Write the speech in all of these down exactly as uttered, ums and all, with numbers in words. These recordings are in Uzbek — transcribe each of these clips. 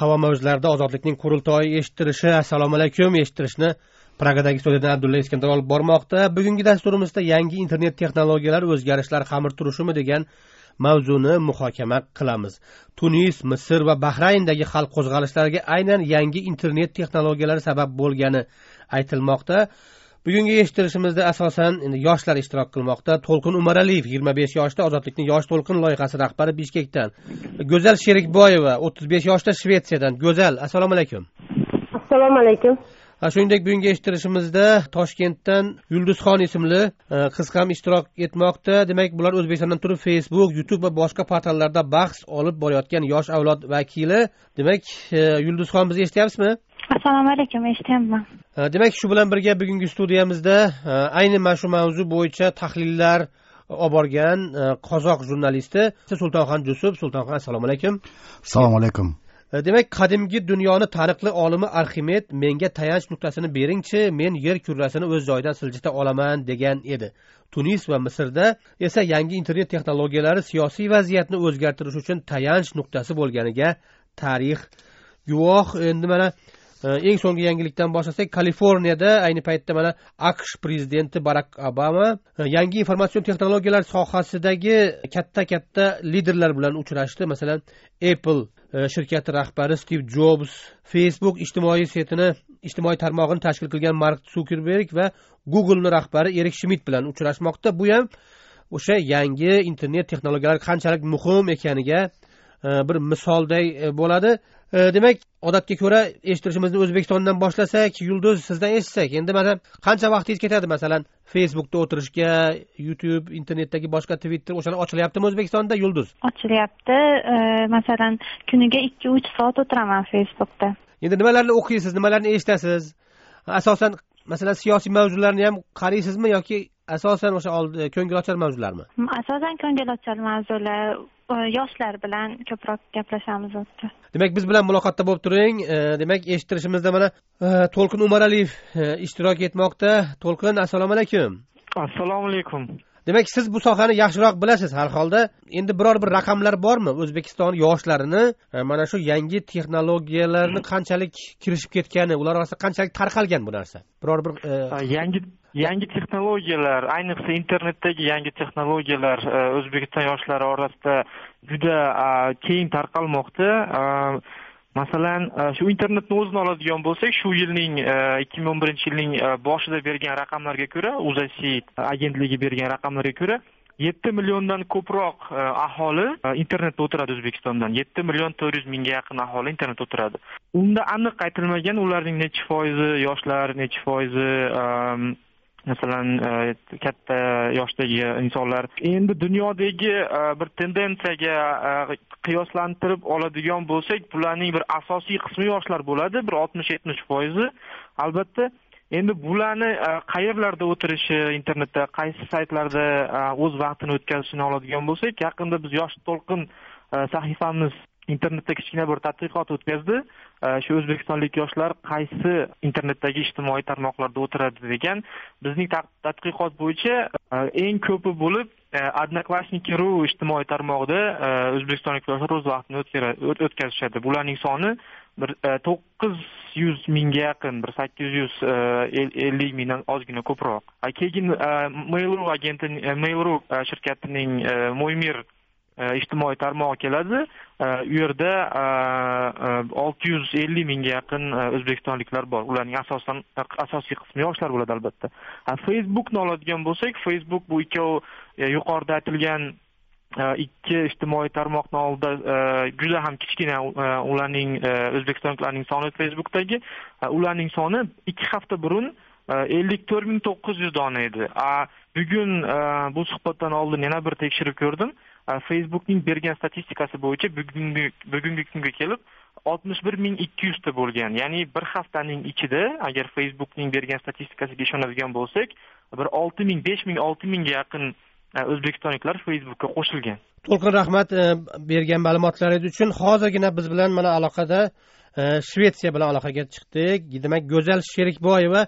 havo mavjlarida ozodlikning qurultoyi eshittirishi. Assalomu alaykum. Eshittirishni Pragadagi studiyadan Abdulla Iskandar olib bormoqda. Bugungi dasturimizda yangi internet texnologiyalari o'zgarishlar xamir turishimi degan mavzuni muhokama qilamiz. Tunis, Misr va Bahrayndagi xalq qo'zg'alishlariga aynan yangi internet texnologiyalari sabab bo'lgani aytilmoqda. Bugungi eshittirishimizda asosan yoshlar ishtirok qilmoqda. To'lqin Umaraliyev yigirma besh yoshda, Ozodlikning yosh to'lqin loyihasi rahbari Bishkekdan. Go'zal Sherikboyeva o'ttiz besh yoshda, Shvetsiyadan. Go'zal, assalomu alaykum. Assalomu alaykum. Shuningdek, bugungi eshittirishimizda Toshkentdan Yulduzxon ismli qiz ham ishtirok etmoqda. Demak, bular O'zbekistondan turib Facebook, YouTube va boshqa portallarda bahs olib borayotgan yosh avlod vakili. Demak, Yulduzxon, bizni eshityapsizmi? Assalomu alaykum, eshityapman. Demak, shu bilan birga bugungi studiyamizda ayni mana shu mavzu bo'yicha tahlillar olib borgan qozoq jurnalisti Sultonxon Jusuf. Sultonxon, assalomu alaykum. Assalomu alaykum. Demak, qadimgi dunyoni taniqli olimi Arximed menga tayanch nuqtasini beringchi, men yer kurrasini o'z joyidan siljita olaman degan edi. Tunis va Misrda esa yangi internet texnologiyalari siyosiy vaziyatni o'zgartirish uchun tayanch nuqtasi bo'lganiga tarix guvoh. Endi mana eng so'nggi yangilikdan boshlasak, Kaliforniyada ayni paytda mana AQSh prezidenti Barak Obama yangi informatsion texnologiyalar sohasidagi katta-katta liderlar bilan uchrashdi. Masalan, Apple shirkati rahbari Steve Jobs, Facebook ijtimoiy setini, ijtimoiy tarmog'ini tashkil qilgan Mark Zuckerberg va Google'ning rahbari Erik Schmidt bilan uchrashmoqda. Bu ham o'sha yangi internet texnologiyalari qanchalik muhim ekaniga bir misolday bo'ladi. Demak, odatga ko'ra eshittirishimizni O'zbekistondan boshlasak, Yulduz, sizdan eshitsak, endi mana qancha vaqtingiz ketadi masalan Facebookda o'tirishga, YouTube, internetdagi boshqa Twitter o'shalar ochilyaptimi O'zbekistonda, Yulduz? Ochilyapti. Masalan, kuniga ikki uch soat o'tiraman Facebookda. Endi nimalarni o'qiysiz, nimalarni eshitasiz? Asosan masalan siyosiy mavzularni ham qaraysizmi yoki asosan o'sha ko'ngilochar mavzularmi? Asosan ko'ngilochar mavzular, yoshlar bilan ko'proq gaplashamiz o'tdi. Demak, biz bilan muloqotda bo'lib turing. Demak, eshittirishimizda mana To'lqin Umaraliyev ishtirok etmoqda. To'lqin, assalomu alaykum. Assalomu alaykum. Demak, siz bu sohani yaxshiroq bilasiz har holda. Endi biror bir raqamlar bormi O'zbekiston yoshlarini mana shu yangi texnologiyalarni qanchalik kirishib ketgani, ular orasida qanchalik tarqalgan bu narsa? Biror bir yangi yangi texnologiyalar, ayniqsa internetdagi yangi texnologiyalar O'zbekiston yoshlari orasida juda keng tarqalmoqda. Masalan, shu internetni o'zini oladigan bo'lsak, shu yilning ikki ming o'n birinchi yilning boshida bergan raqamlarga ko'ra, UZASI agentligi bergan raqamlarga ko'ra, yetti milliondan ko'proq aholi internetda o'tiradi O'zbekistondan. yetti million to'rt yuz mingga yaqin aholi internetda o'tiradi. Unda aniq aytilmagan ularning necha foizi yoshlar, necha foizi masalan katta yoshdagi insonlar. Endi dunyodagi bir tendensiyaga qiyoslantirib oladigan bo'lsak, bularning bir asosiy qismi yoshlar bo'ladi, bir oltmish yetmish foizi. Albatta, endi bularni qayerlarda o'tirishi, internetda qaysi saytlarda o'z vaqtini o'tkazishini oladigan bo'lsak, yaqinda biz Yosh to'lqin sahifamiz internetda kichkina bir tadqiqot o'tkazdi. Shu o'zbekistonlik yoshlar qaysi internetdagi ijtimoiy tarmoqlarda o'tiradi degan. Bizning tadqiqot bo'yicha eng ko'pi bo'lib Odnoklassniki ru ijtimoiy tarmog'ida o'zbekistonlik yoshlar o'z vaqtini o'tkazishadi. Bularning soni bir to'qqiz yuz mingga yaqin, bir sakkiz yuz ellik mingdan ozgina ko'proq. Keyin Mail.ru agenti, Mail.ru shirkatining Mo'ymir ijtimoiy tarmog'i keladi. U yerda olti yuz ellik mingga yaqin o'zbekistonliklar bor. Ularning asosan asosiy qismi yoshlar bo'ladi albatta. Facebookni oladigan bo'lsak, Facebook bu ikkov yuqorida aytilgan ikki ijtimoiy tarmoqni oldida juda ham kichkina ularning o'zbekistonliklarning soni Facebookdagi, ularning soni ikki hafta burun ellik to'rt ming to'qqiz yuz dona edi. Bugun bu suhbatdan oldin yana bir tekshirib ko'rdim. Facebookning bergan statistikasi bo'yicha bugungi bugungi kunga kelib oltmish bir ming ikki yuz ta bo'lgan. Ya'ni bir haftaning ichida agar Facebookning bergan statistikasiga ishonadigan bo'lsak, bir olti ming, besh ming, olti mingga yaqin o'zbekistonliklar Facebookka qo'shilgan. To'lqin, rahmat bergan ma'lumotlaringiz uchun. Hozirgina biz bilan mana aloqada Shvetsiya bilan aloqaga chiqdik. Demak, Go'zal Sherikboyeva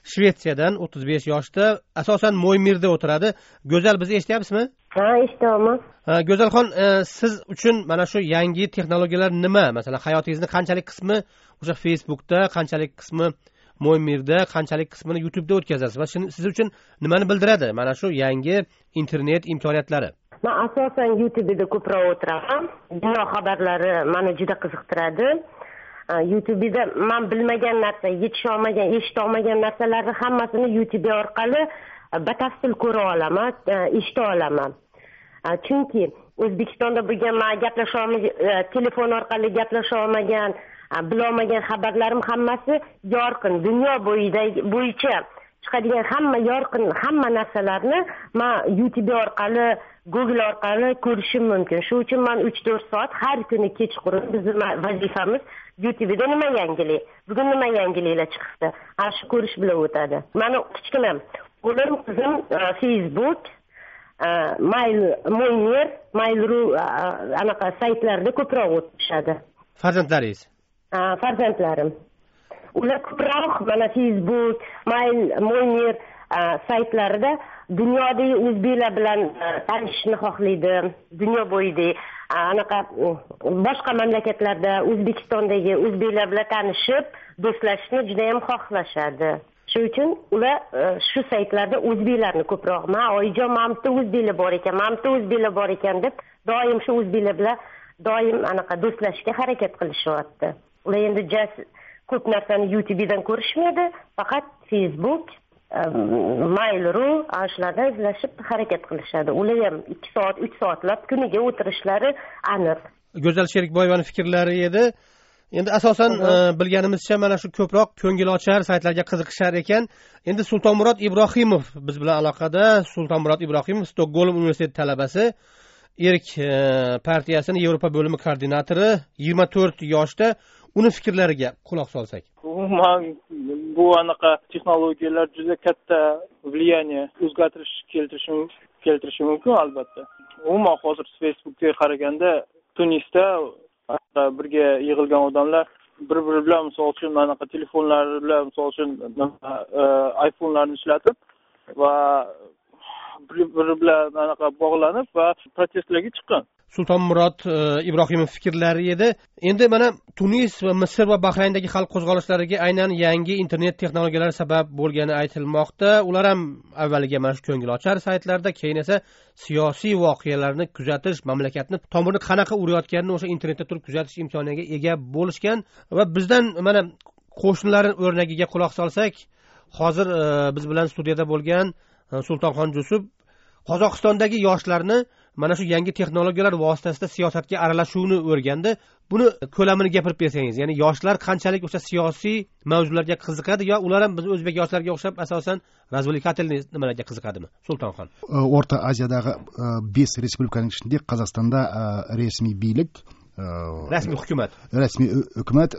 Shvetsiyadan o'ttiz besh yoshda, asosan Moymirda o'tiradi. Go'zal, bizni eshityapsizmi? Ha, eshityapman. Go'zalxon, siz uchun mana shu yangi texnologiyalar nima? Masalan, hayotingizni qanchalik qismi o'sha Facebookda, qanchalik qismi Moymirda, qanchalik qismini YouTube'da o'tkazasiz va siz uchun nimani bildiradi mana shu yangi internet imkoniyatlari? Men asosan YouTube'da ko'proq o'tiraman. Dunyo xabarlari meni juda qiziqtiradi. YouTube'da men bilmagan narsa, yetisha olmagan, eshita olmagan narsalarni hammasini YouTube orqali batafsil ko'ra olaman, eshita olaman. Chunki O'zbekistonda bo'lgan men gaplasha olmagan, telefon orqali gaplasha olmagan, bilolmagan xabarlarim hammasi yorqin, dunyo bo'yicha chiqadigan hamma yorqin, hamma narsalarni men YouTube orqali, Google orqali ko'rishim mumkin. Shuning uchun men uch to'rt soat har kuni kechqurun bizning vazifamiz YouTube'da nima yangilik, bugun nima yangiliklar chiqdi, ana shu ko'rish bilan o'tadi. Meni kichkina o'g'lim, qizim Facebook, Mail, Moyner, Mail.ru anaqa saytlarda ko'proq o'tishadi. Farzandlaringiz? Farzandlarim. Ular ko'proq mana Facebook, Mail, Moyner saytlarida dunyodagi o'zbeklar bilan tanishishni xohlaydi. Dunyo bo'yida anaqa boshqa mamlakatlarda O'zbekistondagi o'zbeklar bilan tanishib, do'stlashishni juda ham xohlashadi. Shuning uchun ular shu saytlarda o'zbeklarni ko'proq, "Ma, oyijon, mamda o'zbeklar bor ekan, mamda o'zbeklar bor ekan" deb doim shu o'zbeklar bilan doim anaqa do'stlashishga harakat qilishyapti. Ular endi ko'p narsani YouTube'dan ko'rishmaydi, faqat Facebook, Mail.ru ashlarda izlashib harakat qilishadi. Ular ham ikki soat, uch soatlab kuniga o'tirishlari aniq. Go'zal Sherikboyevaning fikrlari edi. Endi asosan bilganimizcha mana shu ko'proq ko'ngilochar saytlarga qiziqishar ekan. Endi Sultonmurod Ibrohimov biz bilan aloqada. Sultonmurod Ibrohimov Stokgolm universiteti talabasi, Erk partiyasining Yevropa bo'limi koordinatori, yigirma to'rt yoshda. Uni fikrlariga quloq solsak. Umuman bu anaqa texnologiyalar juda katta влияние, o'zgartirish keltirishi keltirishi mumkin albatta. Umuman hozir Facebookga qaraganda Tunisda birga yig'ilgan odamlar bir-biri bilan misol uchun anaqa telefonlar bilan misol uchun iPhone'larni ishlatib va bir-biri bilan anaqa bog'lanib va protestlarga chiqqan. Sultonmurod Ibrohimov fikrlari edi. Endi mana Tunis va Misr va Bahrayndagi xalq qo'zg'alishlariga aynan yangi internet texnologiyalari sabab bo'lgani aytilmoqda. Ular ham avvaliga mana shu ko'ngilochar saytlarda, keyin esa siyosiy voqealarni kuzatish, mamlakatni tomirini qanaqa urayotganini o'sha internetda turib kuzatish imkoniga ega bo'lishgan va bizdan mana qo'shnilar o'rnagiga quloq solsak, hozir biz bilan studiyada bo'lgan Sultonxon Jusub Qozog'istondagi yoshlarni mana shu yangi texnologiyalar vositasida siyosatga aralashuvni o'rgandi. Buni ko'lamini gapirib bersangiz, ya'ni yoshlar qanchalik o'sha siyosiy mavzularga qiziqadi yo ular ham biz o'zbek yoshlarga o'xshab asosan razvлекательный nimalarga qiziqadimi? Sultonxon. O'rta Osiyodagi besh respublikaning ichida Qozog'istonda rasmiy bilik, rasmiy hukumat, rasmiy hukumat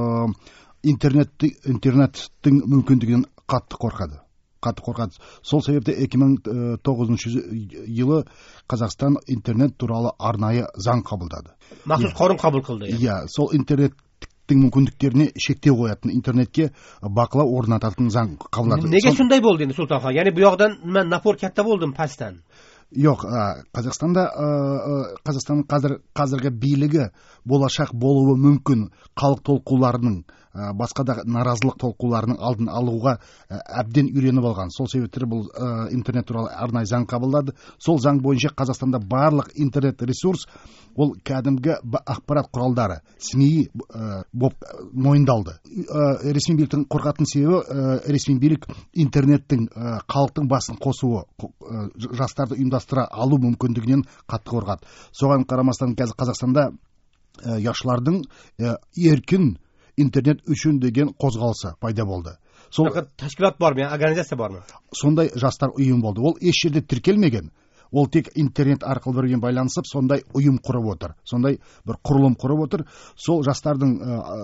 internet internetning mumkinligidan qattiq qo'rqadi. qattiq qo'rqadi. Сол себепті ikki ming to'qqizinchi yılı Qozog'iston internet туралы арнайы заң қабылдады. Maxsus qonun qabul qildi. Иә, сол интернеттің мүмкіндіктеріне шектеу қоятын, интернетке бақылау орнататын заң қабылдады. Nega shunday bo'ldi endi Sultonxon? Ya'ni bu yoqdan nima napor katta bo'ldimi pastdan? Yo'q, Qozog'istonda Qozog'iston қазір қазіргі билігі болашақ болуы мүмкін халық толқуларының басқа да наразылық толқуларының алдын алуға әбден үйреніп алған. Сол себептен бұл интернет туралы арнайы заң қабылдады. Сол заң бойынша Қазақстанда барлық интернет ресурс ол кәдімгі ақпарат құралдары СМИ болып мойындалды. Ресми биліктің қорқатын себебі ресми билік интернеттің халықтың басын қосуы, жастарды ұйымдастыра алу мүмкіндігінен қатты қорқады. Соған қарамастан қазір Қазақстанда яшылардың еркін интернет үшін деген қозғалысы пайда болды. Сол тәшкилат бармы, организация бармы? Сондай жастар ұйым болды. Ол еш жерде тіркелмеген. Ол тек интернет арқылы бірге байланысып, сондай ұйым құрып отыр. Сондай бір құрылым құрып отыр. Сол жастардың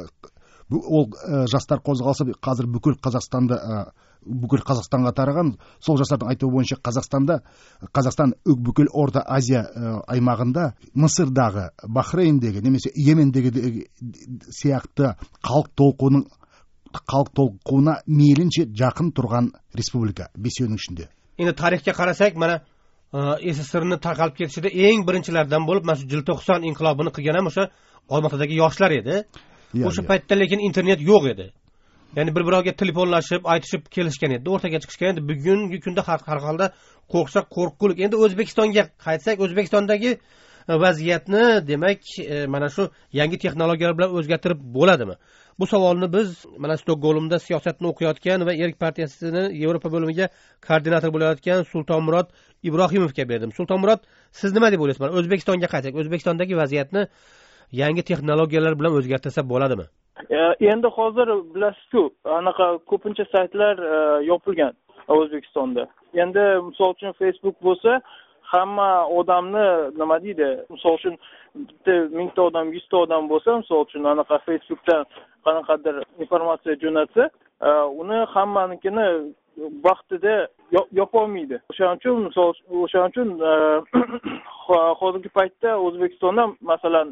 ол жастар қозғалысы қазір бүкіл Қазақстанды бүкіл Қазақстанға тараған. Сол жастардың айтуы бойынша Қазақстанда Қазақстан бүкіл Орта Азия аймағында Мысырдағы, Бахрейндегі немесе Йемендегі сияқты халық толқуының xalq to'lquvuna meylincha yaqin turgan respublika besyoning ishinde. Endi tarixga qarasak, mana SSRni tarqalib ketishida eng birinchilardan bo'lib, mana shu jil to'qson inqilobini qilgan ham o'sha Olmaotadagi yoshlar edi. O'sha paytda lekin internet yo'q edi. Ya'ni bir-birovga telefonlashib, aytishib kelishgan edi, o'rtaga chiqishgan edi. Bugungi kunda har holda qo'rqsak qo'rqulik. Endi O'zbekistonga qaytsak, O'zbekistondagi vaziyatni demak mana shu yangi texnologiyalar bilan o'zgartirib bo'ladimi? Bu savolni biz mana Stokgolmda siyosatni o'qiyotgan va Erk partiyasini Yevropa bo'limiga koordinator bo'layotgan Sultonmurod Ibrohimovga berdim. Sultonmurod, siz nima deb o'ylaysiz? Mana O'zbekistonga qaytsak, O'zbekistondagi vaziyatni yangi texnologiyalar bilan o'zgartirsa bo'ladimi? Endi hozir bilasiz-ku, anaqa ko'pincha saytlar yopilgan O'zbekistonda. Endi misol uchun Facebook bo'lsa, hamma odamni nima deydi, misol uchun bitta mingta odam, yuzta odam bo'lsa, misol uchun anaqa Facebookdan qanaqadir informatsiya jo'natsa, uni hammanikini vaqtida yopa olmaydi. O'shaning uchun misol o'shaning uchun hozirgi paytda O'zbekistonda masalan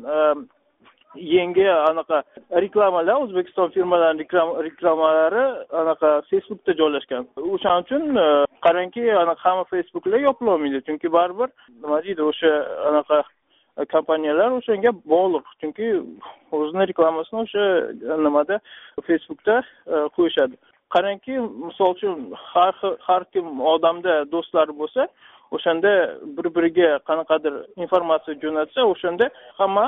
yangi anaqa reklamalar, O'zbekiston firmalarining reklamalari anaqa Facebookda joylashgan. O'shaning uchun qarangki, anaqa hamma Facebooklar yopila olmaydi, chunki baribir nima deydi, o'sha anaqa kompaniyalar o'shanga bog'liq, chunki o'zining reklamasini o'sha nimada Facebookda qo'yishadi. Qarangki, misol uchun har har kim odamda do'stlari bo'lsa, o'shanda bir-biriga qanaqadir informatsiya jo'natsa, o'shanda hamma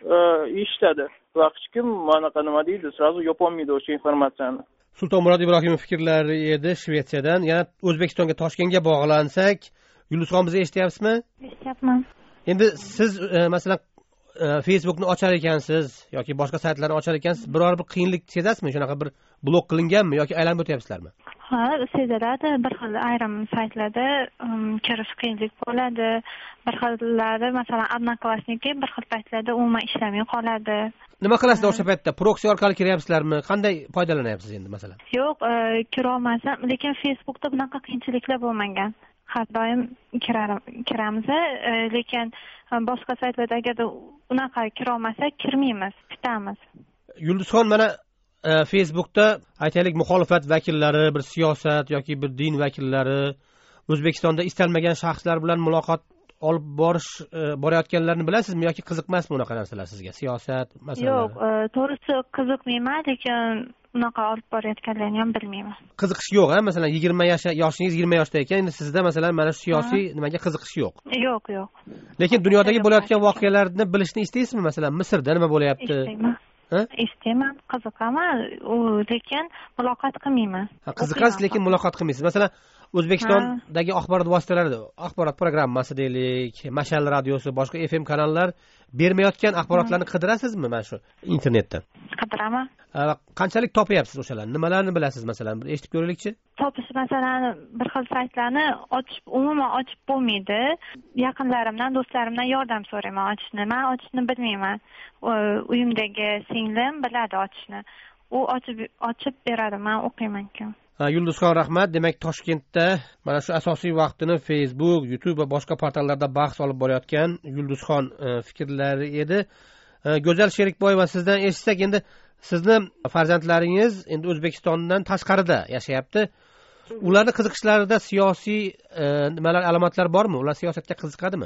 eshitadi va hech kim anaqa nima deydi, srazu yopolmaydi o'sha informatsiyani. Sultonmurod Ibrohimov fikrlari edi Shvetsiyadan. Yana O'zbekistonga, Toshkentga bog'lansak, Yulduzxon, bizni eshityapsizmi? Eshityapman. Endi siz masalan Facebookni ochar ekansiz yoki boshqa saytlarni ochar ekansiz, biror bir qiyinlik sezasizmi? Shunaqa bir blok qilinganmi yoki aylanib o'tyapsizlarmi? Ha, seziladi. Bir xil ayrim saytlarda kirish qiyinlik bo'ladi. Bir xillari masalan Odnoklassniki bir xil paytlarda umuman ishlamay qoladi. Nima qilasizlar o'sha paytda? Proksi orqali kiryapsizlarmi? Qanday foydalanyapsiz endi masalan? Yo'q, kira olmasam, lekin Facebookda bunaqa qiyinchiliklar bo'lmagan. Har doim kiramiz, lekin boshqa saytlarda agarda unaqa kira olmasak, kirmaymiz, tutamiz. Yulduzxon, mana Facebookda aytaylik muxolifat vakillari, bir siyosat yoki bir din vakillari O'zbekistonda istalmagan shaxslar bilan muloqot olib borish borayotganlarni bilasizmi yoki qiziqmasmi unaqa narsalar sizga? Siyosat masalalari. Yo'q, to'g'risi qiziqmayman, lekin unaqa olib borayotganlarni ham bilmayman. Qiziqish yo'q, ha? Masalan yigirma yosh, yoshingiz yigirma yoshda ekan, endi sizda masalan mana shu siyosiy nimaga qiziqish yo'q. Yo'q, yo'q. Lekin dunyodagi bo'layotgan voqealarni bilishni istaysizmi? Masalan Misrda nima bo'layapti? Istayman. Istayman, qiziqaman, lekin muloqot qilmayman. Qiziqasiz, lekin muloqot qilmaysiz. Masalan O'zbekistondagi axborot vositalarida, axborot programmasi deylik, Mashal radiosi, boshqa F M kanallar bermayotgan axborotlarni qidirasizmi mana shu internetdan? Qidiraman. Qanchalik topyapsiz o'shalarni? Nimalarni bilasiz masalan? Bir eshitib ko'raylikchi. Topish masalan bir xil saytlarni ochib, umuman ochib bo'lmaydi. Yaqinlarimdan, do'stlarimdan yordam so'rayman ochishni. Men ochishni bilmayman. Uyimdagi singlim biladi ochishni. U ochib ochib beradi, men o'qiyman-ku. Yulduzxon, rahmat. Demak, Toshkentda mana shu asosiy vaqtini Facebook, YouTube va boshqa portallarda bahs olib borayotgan Yulduzxon fikrlari edi. Go'zal Sherikboyeva, sizdan eshitsak, endi sizni farzandlaringiz endi O'zbekistondan tashqarida yashayapti. Ularning qiziqishlarida siyosiy nimalar, alomatlar bormi? Ular siyosatga qiziqadimi?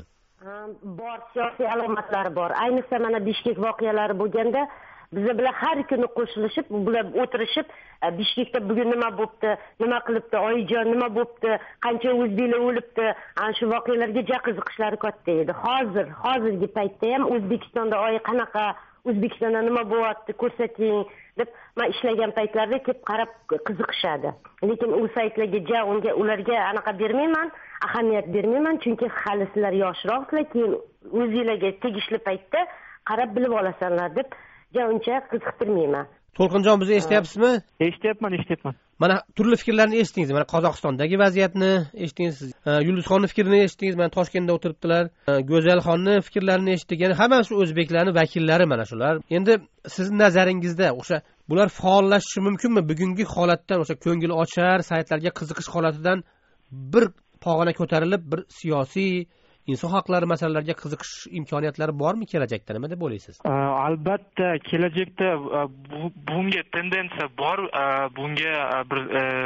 Bor, siyosiy alomatlari bor. Ayniqsa mana Bishkek voqealari bo'lganda biza bilan har kuni qo'shilishib, bular o'tirishib, Bishkekda bugun nima bo'pti, nima qilibdi, oyijon nima bo'pti, qancha o'zbeklar o'libdi, ana shu voqealarga ja qiziqishlari katta edi. Hozir, hozirgi paytda ham O'zbekistonda oyi qanaqa, O'zbekistonda nima bo'lyapti, ko'rsating deb men ishlagan paytlarda kelib qarab qiziqishadi. Lekin u saytlarga ja unga ularga anaqa bermayman, ahamiyat bermayman, chunki hali sizlar yoshroqsizlar, keyin o'zingizlarga tegishli paytda qarab bilib olasanlar deb ja uncha qiziqtirmayman. To'lqinjon, bizni eshityapsizmi? Eshityapman, eshityapman. Mana turli fikrlarni eshitdingiz. Mana Qozog'istondagi vaziyatni eshitdingiz. Yulduzxonning fikrini eshitdingiz. Mana Toshkentda o'tiribdilar. Go'zalxonning fikrlarini eshitdik. Ya'ni hammasi O'zbeklarning vakillari mana shular. Endi sizning nazaringizda o'sha bular faollashishi mumkinmi? Bugungi holatdan, o'sha ko'ngil ochar saytlarga qiziqish holatidan bir pog'ona ko'tarilib, bir siyosiy inson huquqlari masalalariga qiziqish imkoniyatlari bormi kelajakda, nima deb o'ylaysiz? Albatta kelajakda bunga tendensiya bor, bunga bir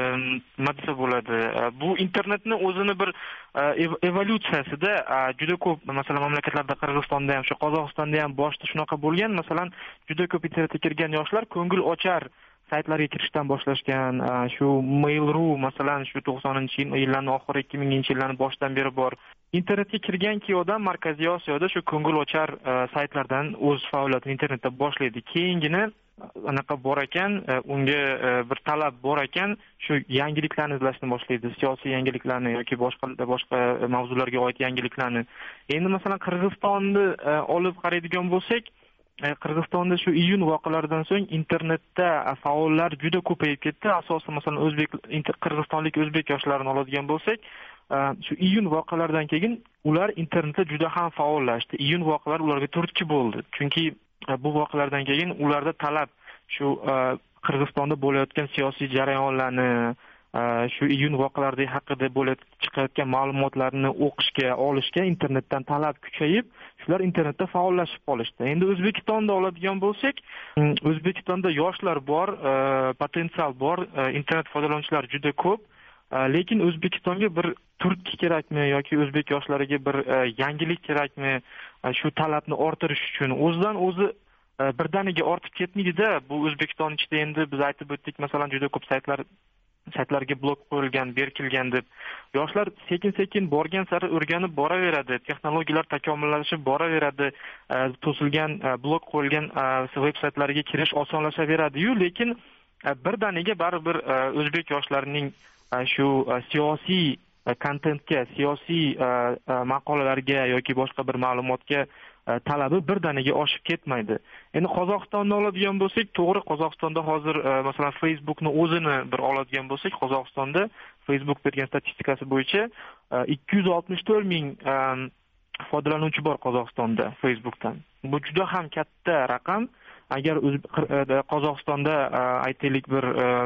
nima desa bo'ladi, bu internetni o'zini bir evolyutsiyasida juda ko'p, masalan mamlakatlarda Qirg'izistonda ham, shu Qozog'istonda ham boshida shunaqa bo'lgan, masalan juda ko'p internetga kirgan yoshlar ko'ngil ochar saytlarga kirishdan boshlashgan. Shu Mail.ru masalan shu to'qsoninchi yillarning oxiri ikki minginchi yillarning boshidan beri bor. Internetga kirganki odam Markaziy Osiyoda shu ko'ngil ochar saytlardan o'z faoliyatini internetda boshlaydi. Keyingina anaqa bor ekan, unga bir talab bor ekan, shu yangiliklarni izlashni boshlaydi, siyosiy yangiliklarni yoki boshqa boshqa mavzularga oid yangiliklarni. Endi masalan Qirg'izistonni olib qaraydigan bo'lsak, Qirg'izistonda shu iyun voqealaridan so'ng internetda faollar juda ko'payib ketdi. Asosan masalan o'zbek qirg'izistonlik o'zbek yoshlarini oladigan bo'lsak, shu iyun voqealaridan keyin ular internetda juda ham faollashdi. Iyun voqealari ularga turtki bo'ldi. Chunki bu voqealardan keyin ularda talab shu Qirg'izistonda bo'layotgan siyosiy jarayonlarni, shu iyun voqealari haqida bo'lib chiqayotgan ma'lumotlarni o'qishga, olishga internetdan talab kuchayib, shular internetda faollashib qolishdi. Endi O'zbekistonda oladigan bo'lsak, O'zbekistonda yoshlar bor, potensial bor, internet foydalanuvchilar juda ko'p, lekin O'zbekistonga bir turtki kerakmi yoki o'zbek yoshlariga bir yangilik kerakmi, shu talabni orttirish uchun o'zidan o'zi birdaniga ortib ketmaydi-da. Bu O'zbekiston ichida endi biz aytib o'tdik, masalan juda ko'p saytlar saytlarga blok qo'yilgan, berkilgan deb. Yoshlar sekin-sekin borgan sari o'rganib boraveradi, texnologiyalar takomillashib boraveradi, to'silgan blok qo'yilgan veb-saytlarga kirish osonlashaveradi-yu, lekin birdaniga baribir o'zbek yoshlarining shu siyosiy kontentga, siyosiy maqolalarga yoki boshqa bir ma'lumotga talabi birdaniga oshib ketmaydi. Endi Qozog'istonni oladigan bo'lsak, to'g'ri Qozog'istonda hozir masalan Facebookni o'zini bir oladigan bo'lsak, Qozog'istonda Facebook bergan statistikasi bo'yicha ikki yuz oltmish to'rt ming foydalanuvchi bor Qozog'istonda Facebookdan. Bu juda ham katta raqam. Agar Qozog'istonda aytaylik bir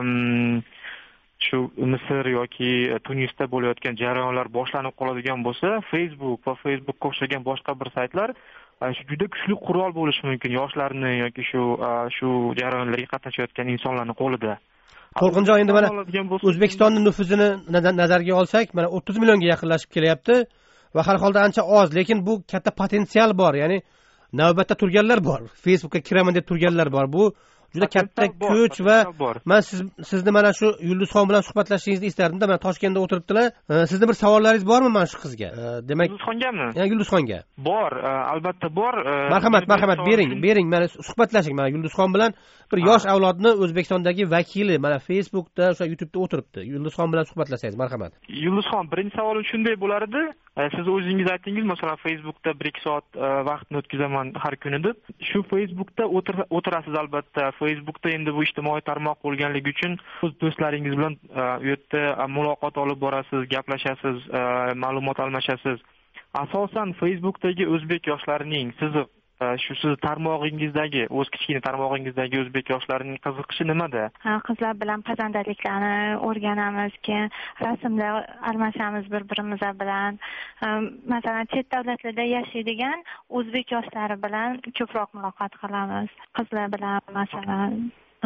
shu Misr yoki Tunisda bo'layotgan jarayonlar boshlanib qoladigan bo'lsa, Facebook va Facebookga o'xshagan boshqa bir saytlar shu juda kuchli qurol bo'lishi mumkin yoshlarni yoki shu shu jarayonlarga qatnashayotgan insonlarning qo'lida. To'lqinjon, endi mana O'zbekistonning nufuzini nazarga olsak, mana o'ttiz millionga yaqinlashib kelyapti va har holda ancha oz, lekin bu katta potensial bor, ya'ni navbatda turganlar bor, Facebookga kiraman deb turganlar bor. Bu juda katta kuch va men siz sizni mana shu Yulduzxon bilan suhbatlashishingizni istardim-da. Mana Toshkentda o'tiribdilar. Sizni bir savollaringiz bormi mana shu qizga? Demak, Yulduzxongami? Ha, Yulduzxonga. Bor, albatta bor. Marhamat, marhamat, bering, bering, mana suhbatlashing. Mana Yulduzxon bilan bir yosh avlodni O'zbekistondagi vakili mana Facebookda, o'sha YouTube'da o'tiribdi. Yulduzxon bilan suhbatlashangiz, marhamat. Yulduzxon, birinchi savolim shunday bo'lardi. Siz o'zingiz aytdingiz, masalan Facebookda bir ikki soat vaqtni o'tkazaman har kuni deb. Shu Facebookda o'tirasiz albatta. Facebookda endi bu ijtimoiy tarmoq bo'lganligi uchun o'z do'stlaringiz bilan u yerda muloqot olib borasiz, gaplashasiz, ma'lumot almashasiz. Asosan Facebookdagi o'zbek yoshlarining sizni shu siz tarmog'ingizdagi, o'z kichkina tarmog'ingizdagi o'zbek yoshlarining qiziqishi nimada? Qizlar bilan pazandaliklarni o'rganamiz, keyin rasmlar almashamiz bir-birimiz bilan. Masalan, chet davlatlarda yashaydigan o'zbek yoshlari bilan ko'proq muloqot qilamiz. Qizlar bilan masalan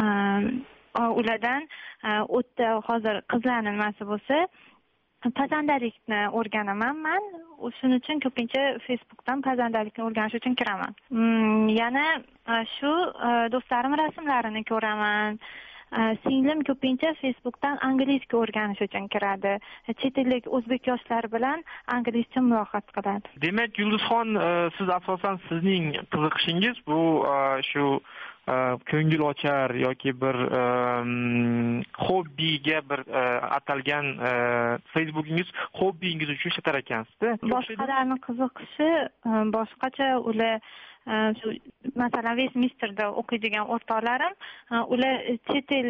ulardan o'tda hozir qizlarning nimasi bo'lsa, pazandalikni o'rganaman men. Shuning uchun ko'pincha Facebookdan pazandalikni o'rganish uchun kiraman. Yana shu do'stlarim rasmlarini ko'raman. Singlim ko'pincha Facebookdan anglizcha o'rganish uchun kiradi. Chet ellik o'zbek yoshlari bilan anglizcha muloqot qiladi. Demak, Yulduzxon, siz asosan sizning qiziqishingiz bu shu ko'ngil ochar yoki bir hobbiga bir atalgan Facebookingiz hobbingiz uchun ishlatar ekansizda. Boshqalarning qiziqishi boshqacha. Ular shu masalan Westminsterda o'qiydigan o'rtoqlarim, ular chet ellik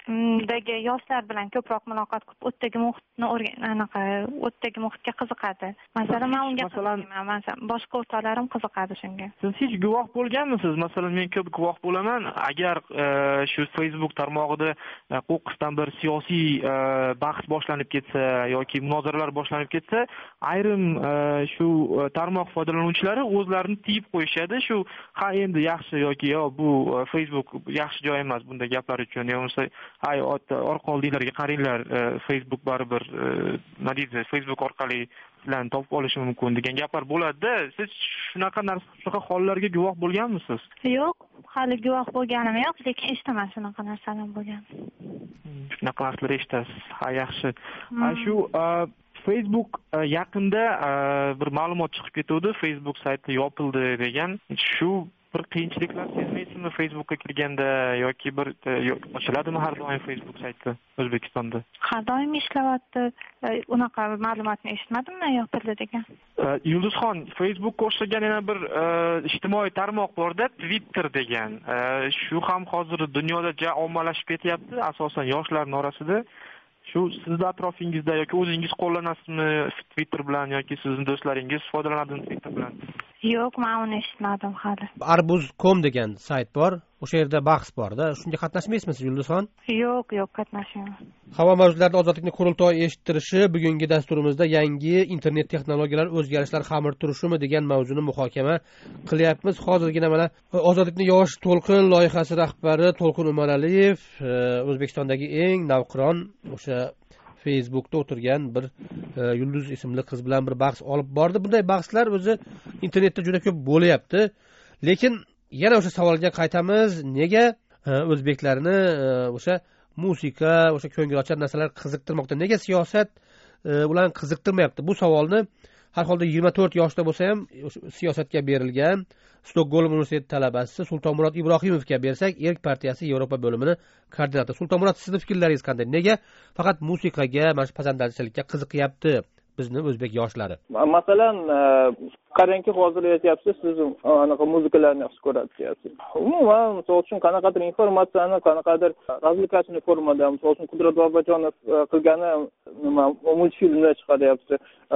dagi yoshlar bilan ko'proq muloqot qilib o'tdagi muhitni o'rgan anaqa o'tdagi muhitga qiziqadi. Masalan, men unga qiziqmayman, masalan, boshqa o'rtoqlarim qiziqadi shunga. Siz hech guvoh bo'lganmisiz? Masalan, men ko'p guvoh bo'laman. Agar shu Facebook tarmog'ida qo'qqisdan bir siyosiy bahs boshlanib ketsa yoki munozaralar boshlanib ketsa, ayrim shu tarmoq foydalanuvchilari o'zlarini tiyib qo'yishadi. Shu ha endi yaxshi yoki yo bu Facebook yaxshi joy emas bunday gaplar uchun. Yo'qsa ay orqa oldinglarga qaranglar, Facebook baribir nima deydi, Facebook orqali bilan topib olish mumkin degan gaplar bo'ladi-da. Siz shunaqa narsa, shunaqa hollarga guvoh bo'lganmisiz? Yo'q, hali guvoh bo'lganim yo'q, lekin eshitaman shunaqa narsalar bo'lgan. Shunaqa narsalar eshitasiz. Ha, yaxshi. Shu Facebook yaqinda bir ma'lumot chiqib ketdi, Facebook sayti yopildi degan. Shu bir qiyinchiliklar sezmaysizmi Facebookka kirganda yoki bir ochiladimi har doim Facebook sayti O'zbekistonda? Har doim ishlayapti. Unaqa ma'lumotni eshitmadimmi yopildi degan? Yulduzxon, Facebookga o'xshagan yana bir ijtimoiy tarmoq bor-da, Twitter degan. Shu ham hozir dunyoda juda ommalashib ketyapti, asosan yoshlarning orasida. Shu sizni atrofingizda yoki o'zingiz qo'llanasizmi Twitter bilan yoki sizning do'stlaringiz foydalanadimi Twitter bilan? Yo'q, men uni eshitmadim hali. arbuz nokta com degan sayt bor. O'sha yerda bahs bor-da. Shunga qatnashmaysizmi Yulduzxon? Yo'q, yo'q, qatnashmayman. Havo mavjudlarida ozodlikni qurultoyi eshittirishi bugungi dasturimizda yangi internet texnologiyalar o'zgarishlar xamir turishimi degan mavzuni muhokama qilyapmiz. Hozirgina mana ozodlikni yosh to'lqin loyihasi rahbari To'lqin Umaraliyev O'zbekistondagi eng navqiron o'sha Facebookda o'tirgan bir Yulduz ismli qiz bilan bir bahs olib bordi. Bunday bahslar o'zi internetda juda ko'p bo'lyapti. Lekin yana o'sha savolga qaytamiz. Nega o'zbeklarni o'sha musiqa, o'sha ko'ngilochar narsalar qiziqtirmoqda? Nega siyosat ularni qiziqtirmayapti? Bu savolni har holda yigirma to'rt yoshda bo'lsa ham siyosatga berilgan Stokgolm universiteti talabasi Sultonmurod Ibrohimovga bersak, Erk partiyasi Yevropa bo'limining koordinatori. Sultonmurod, sizning fikrlaringiz qanday? Nega faqat musiqaga, mana shu pazandachilikka qiziqyapti bizni o'zbek yoshlari? Masalan, qarangki, hozir aytyapsiz, siz anaqa muzikalarni yaxshi ko'rasiz. Umuman, misol uchun qanaqadir informatsiyani, qanaqadir razlikasiyaviy formada, misol uchun Qudrat Bobojonov qilgani nima multfilmda chiqaryapti.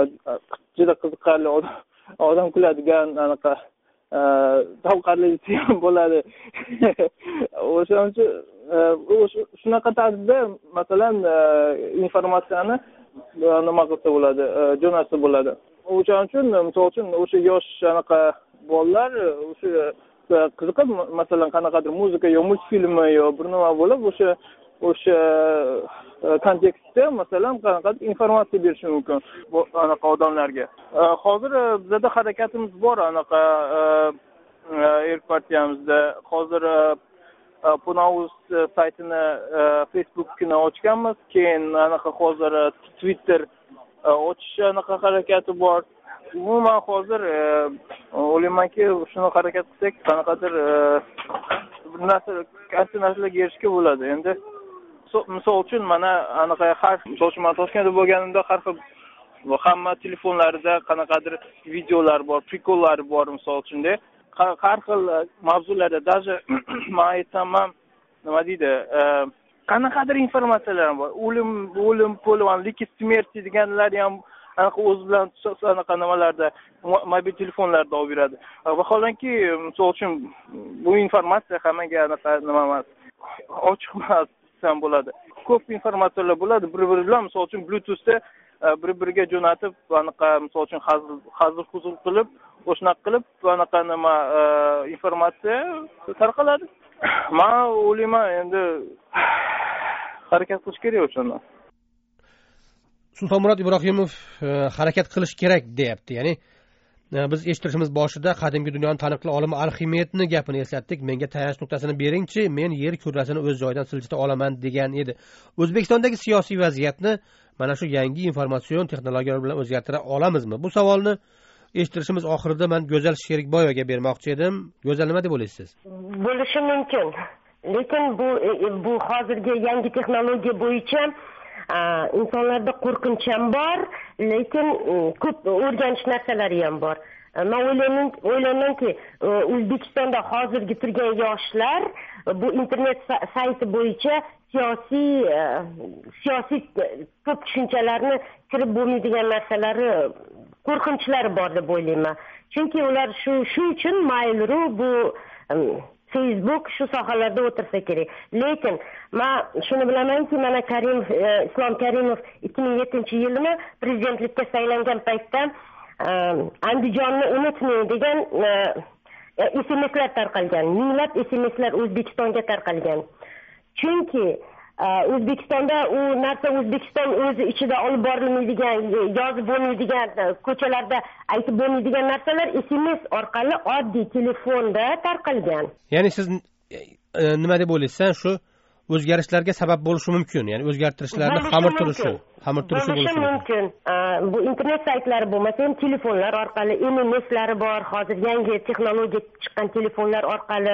Juda qiziqarli, odam kuladigan anaqa tavqarli ham bo'ladi. O'shaning uchun shunaqa tarzda masalan informatsiyani nima qilsa bo'ladi, jo'natsa bo'ladi. O'shaning uchun misol uchun o'sha yosh anaqa bolalar o'sha qiziqib, masalan qanaqadir muzika yo multfilmi yo bir nima bo'lib, o'sha o'sha kontekstda masalan qanaqadir informatsiya berish mumkin bu anaqa odamlarga. Hozir bizda harakatimiz bor anaqa Erk partiyamizda. Hozir Punaus saytini Facebook'ini ochganmiz, keyin anaqa hozir Twitter ochish anaqa harakati bor. Umuman hozir o'ylaymanki, shuni harakat qilsak, qanaqadir bir narsa, katta narsalarga erishishga bo'ladi. Endi misol uchun mana anaqa har misol uchun men Toshkentda bo'lganimda har xil hamma telefonlarida qanaqadir videolar bor, prikollar bor misol uchunda. Har xil mavzularda, даже men aytsam, nima deydi, qanaqadir informatsiyalar bor. O'lim, o'lim, polvonlik, smerti deganlar ham anaqa o'z bilan anaqa nimalarda mobil telefonlarda olib beradi. Vaholanki, misol uchun bu informatsiya hammaga anaqa nima emas, ochiq emas ham bo'ladi. Ko'p informatsiyalar bo'ladi, bir-biri bilan misol uchun Bluetoothda bir-biriga jo'natib, anaqa misol uchun hazil huzul qilib, o'shnaqa qilib, anaqa nima informatsiya tarqaladi. Men o'ylayman, endi harakat qilish kerak o'shanda. Sultonmurod Ibrohimov harakat qilish kerak deyapti. Ya'ni biz eshittirishimiz boshida qadimgi dunyoning taniqli olimi Arximedni gapini eslatdik. Menga tayanch nuqtasini beringchi, men yer kurrasini o'z joyidan siljita olaman degan edi. O'zbekistondagi siyosiy vaziyatni mana shu yangi informatsion texnologiyalar bilan o'zgartira olamizmi? Bu savolni eshittirishimiz oxirida men Go'zal Sherikboyevaga bermoqchi edim. Go'zal, nima deb o'ylaysiz? Bo'lishi mumkin. Lekin bu bu hozirgi yangi texnologiya bo'yicha insonlarda qo'rqinch ham bor, lekin ko'p o'rganish narsalari ham bor. Men o'ylayman, o'ylaymanki, O'zbekistonda hozirgi turgan yoshlar bu internet sayti bo'yicha siyosiy siyosiy ko'p tushunchalarni kirib bo'lmaydigan narsalari, qo'rqinchlari bor deb o'ylayman. Chunki ular shu shu uchun mayliru bu Facebook shu sohalarda o'tirsa kerak. Lekin men shuni bilamanki, mana Karimov Islom Karimov ikki ming yettinchi yilni prezidentlikka saylangan paytda Andijonni unutmang degan S M S'lar tarqalgan. Minglab S M S'lar O'zbekistonga tarqalgan. Chunki O'zbekistonda u narsa O'zbekiston o'zi ichida olib borilmaydigan, yozib bo'lmaydigan, ko'chalarda aytib bo'lmaydigan narsalar S M S orqali oddiy telefonda tarqalgan. Ya'ni siz nima deb o'ylaysiz? Shu o'zgarishlarga sabab bo'lishi mumkin. Ya'ni o'zgartirishlarni xamir turishi, xamir turishi bo'lishi mumkin. Bu internet saytlari bo'lmasa ham telefonlar orqali, M M S'lari bor, hozir yangi texnologiya chiqqan telefonlar orqali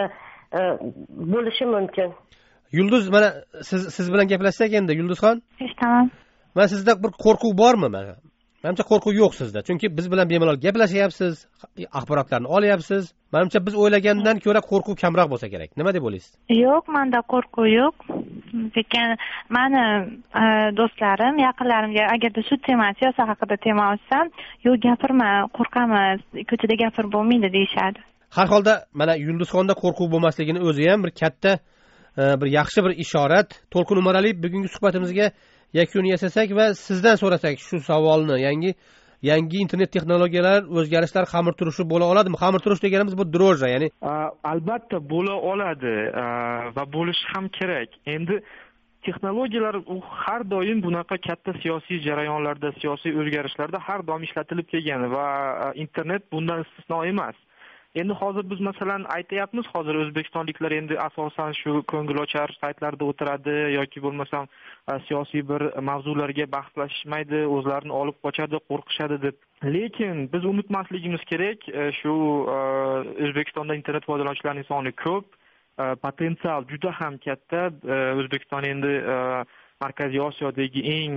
bo'lishi mumkin. Yulduz, mana siz siz bilan gaplashsak endi, Yulduzxon? Eshitaman. Mana sizda bir qo'rquv bormi? Mana menimcha qo'rquv yo'q sizda. Chunki biz bilan bemalol gaplashyapsiz, axborotlarni olyapsiz. Menimcha biz o'ylagandan ko'ra qo'rquv kamroq bo'lsa kerak. Nima deb o'ylaysiz? Yo'q, menda qo'rquv yo'q. Lekin meni do'stlarim, yaqinlarimga agarda shu tema, siyosat haqida tema olsam, "Yo'q, gapirma, qo'rqamiz, ko'chada gapirib bo'lmaydi" deyshadi. Har holda mana Yulduzxonda qo'rquv bo'lmasligini o'zi ham bir katta bir yaxshi bir ishorat. To'lqin Umaraliyev, bugungi suhbatimizga yakun yasasak va sizdan so'rasak shu savolni, yangi yangi internet texnologiyalar, o'zgarishlar xamir turishi bo'la oladimi? Xamir turish deganimiz bu droja, ya'ni albatta bo'la oladi va bo'lishi ham kerak. Endi texnologiyalar u har doim bunaqa katta siyosiy jarayonlarda, siyosiy o'zgarishlarda har doim ishlatilib kelgan va internet bundan istisno emas. Endi hozir biz masalan aytayapmiz, hozir o'zbekistonliklar endi asosan shu ko'ngilochar saytlarda o'tiradi yoki bo'lmasam siyosiy bir mavzularga bahslashmaydi, o'zlarini olib qochadi, qo'rqishadi deb. Lekin biz unutmasligimiz kerak, shu O'zbekistonda internet foydalanuvchilarining soni ko'p, potensial juda ham katta. O'zbekiston endi Markaziy Osiyodagi eng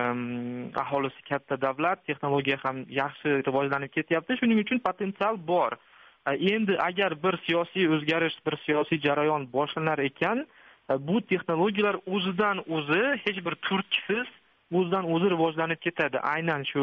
aholisi katta davlat, texnologiya ham yaxshi rivojlanib ketyapti. Shuning uchun potensial bor. Endi agar bir siyosiy o'zgarish, bir siyosiy jarayon boshlanar ekan, bu texnologiyalar o'zidan o'zi hech bir turtkisiz o'zidan o'zi rivojlanib ketadi. Aynan shu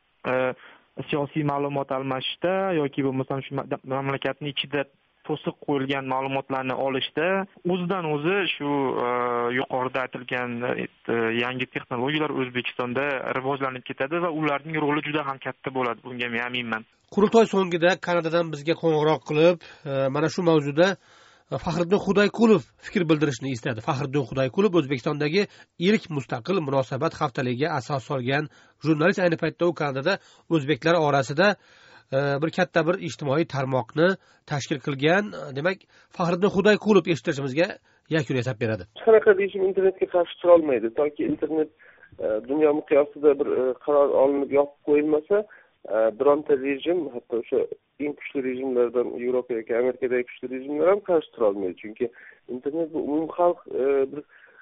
siyosiy ma'lumot almashishda yoki bo'lmasam shu mamlakatning ichida to'siq qo'yilgan ma'lumotlarni olishda o'zidan o'zi shu yuqorida aytilgan yangi texnologiyalar O'zbekistonda rivojlanib ketadi va ularning roli juda ham katta bo'ladi. Bunga men aminman. Qurultoy so'ngida Kanadadan bizga qo'ng'iroq qilib, mana shu mavzuda Faxriddin Xudayqulov fikr bildirishni istadi. Faxriddin Xudayqulov O'zbekistondagi ilk mustaqil munosabat haftaligiga asos solgan jurnalist. Ayni paytda u Kanadada o'zbeklar orasida bir katta bir ijtimoiy tarmoqni tashkil qilgan. Demak, Faxriddin Xudayqulov eshitishimizga yakun yasab beradi. Qanaqa deyishim, internetga qarshi tura olmaydi. Toki internet dunyo miqyosida bir qaror olinib yopib qo'yilmasa, bironta rejim, hatto o'sha eng kuchli rejimlardan Yevropa yoki Amerikadagi kuchli rejimlar ham qarshi tura olmaydi. Chunki internet bu umumxalq bir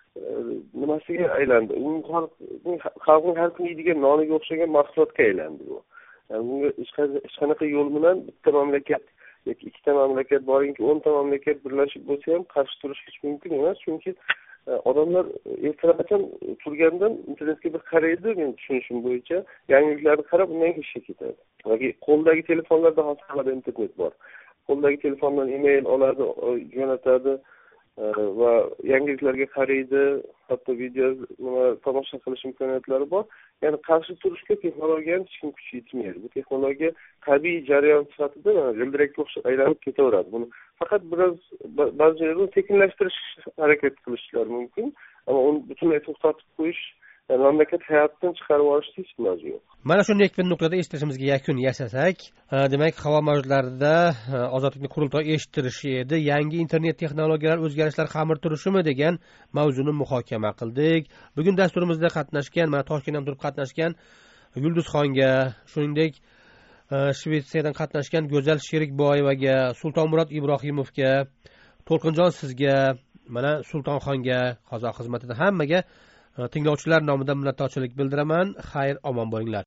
nimasiga aylandi. Umumxalqning xalqning har kuni yeydigan noniga o'xshagan mahsulotga aylandi bu. Yani bunga hech qanaqa yo'l bilan bitta mamlakat yoki ikkita mamlakat boringki o'nta mamlakat birlashib bo'lsa ham qarshi turish hech mumkin emas. Chunki odamlar ertalabdan turgandan internetga bir qaraydi, men tushunishim bo'yicha yangiliklarni qarab undan keyin ishga ketadi. Yoki qo'ldagi telefonlarda hozir hamada internet bor. Qo'ldagi telefondan email oladi, jo'natadi va yangiliklarga qaraydi, hatto video nima tomosha qilish imkoniyatlari bor. Ya'ni qarshi turishga texnologiyani hech kim kuchi yetmaydi. Bu texnologiya tabiiy jarayon sifatida g'ildirakka o'xshab aylanib ketaveradi. Buni faqat biroz ba'zi joylarda sekinlashtirish harakat qilishlari mumkin, ammo uni butunlay to'xtatib qo'yish, yani mamlakat hayotdan chiqarib olishni hech iloji yo'q. Mana shunday bir nuqtada eshitishimizga yakun yasasak, demak, havo mavjlarida ozodlikni qurultoy eshittirishi edi. Yangi internet texnologiyalar o'zgarishlar xamir turishimi degan mavzuni muhokama qildik. Bugun dasturimizda qatnashgan, mana Toshkentdan turib qatnashgan Yulduzxonga, shuningdek Shvetsiyadan qatnashgan Go'zal Sherikboyevaga, Sultonmurod Ibrohimovga, To'lqinjon sizga, mana Sultonxonga, qozoq xizmatida hammaga tinglovchilar nomidan minnatdorchilik bildiraman. Xayr, omon bo'linglar.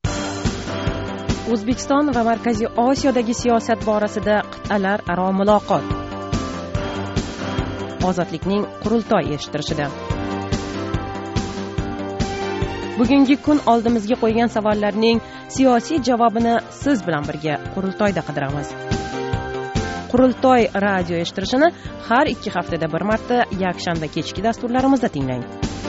O'zbekiston va Markaziy Osiyodagi siyosat borasida qit'alar aro muloqot. Ozodlikning qurultoy eshittirishida. bugungi kun oldimizga qo'ygan savollarning siyosiy javobini siz bilan birga qurultoyda qidiramiz. Qurultoy radio eshittirishini har ikki haftada bir marta yakshanba kechki dasturlarimizda tinglang.